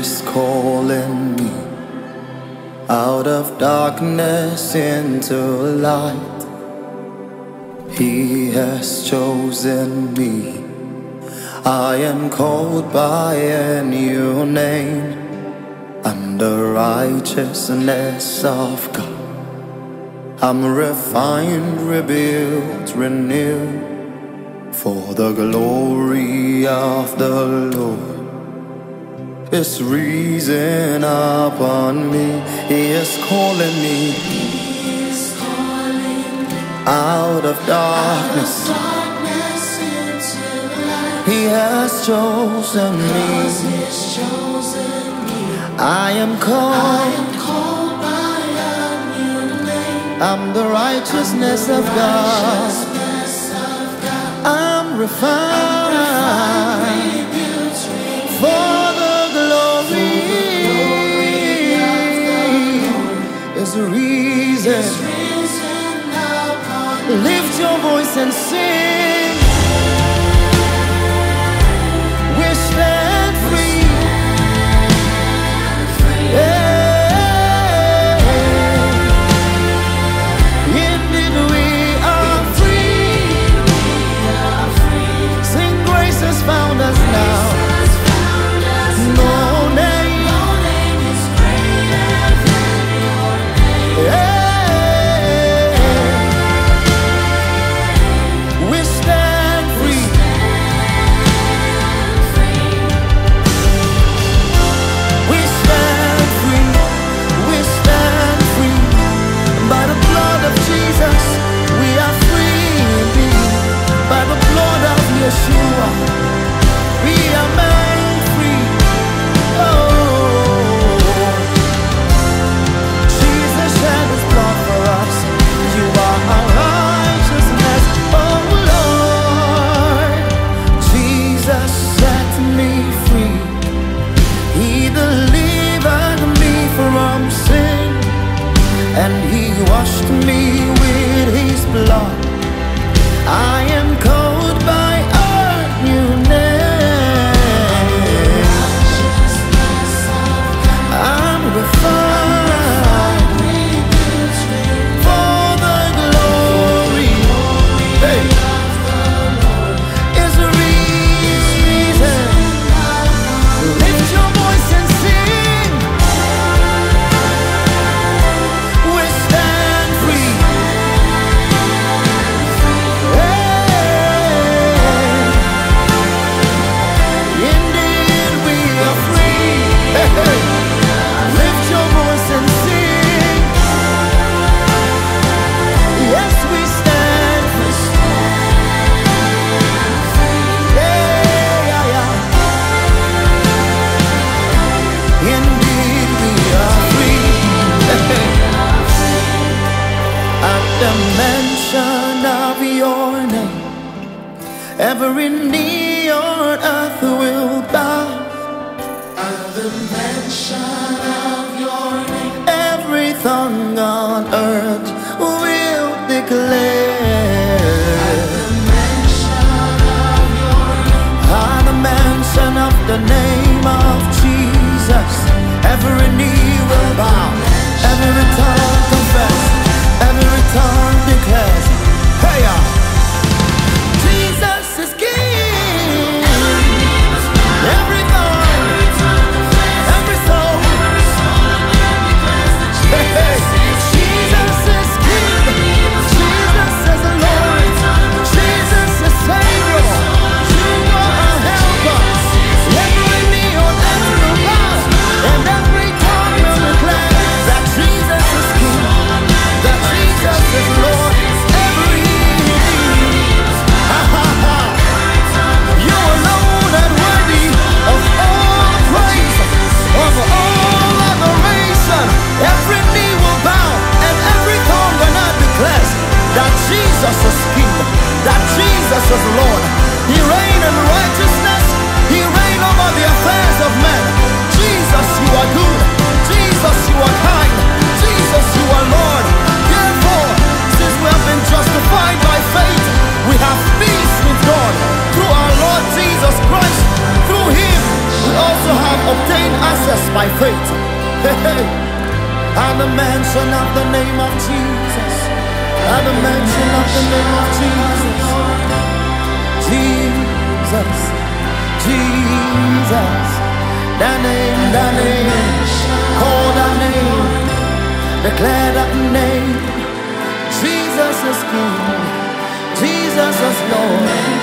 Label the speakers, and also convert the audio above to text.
Speaker 1: is calling me out of darkness into light. He has chosen me. I am called by a new name. I'm the righteousness of God. I'm refined, rebuilt, renewed for the glory of the Lord. His risen upon me. He is calling me out of darkness. He has chosen me. I am called. I'm the righteousness of God. I'm refined for the glory. Is risen. Lift your voice and sing. We stand free. Indeed we are free. Sing, grace has found us now. No name is greater than your name. We stand free. We stand free. We stand free. By the blood of Jesus, we are free indeed. By the blood of Yeshua, we are made free. Oh, Jesus shed his blood for us. You are our righteousness, oh Lord. Jesus set me free. He delivered me from sin, and he washed me with his blood. I am called by a new name. I'm refined for the glory. Hey. Is reason. Lift your voice and sing. We stand free. Indeed we are free. Lift your voice and sing. Yes, we stand free. Indeed we are free. At the mention of your name, every knee on earth will bow. At the mention of your name, every tongue on earth will declare. At the mention of your name, at the mention of the name of Jesus, every knee will bow, every tongue confess, every tongue declares. Hey, Jesus is King. Every the mention of the name of Jesus. At the mention of the name of Jesus. Jesus, Jesus, that name, call that name, declare that name. Jesus is King, Jesus is Lord.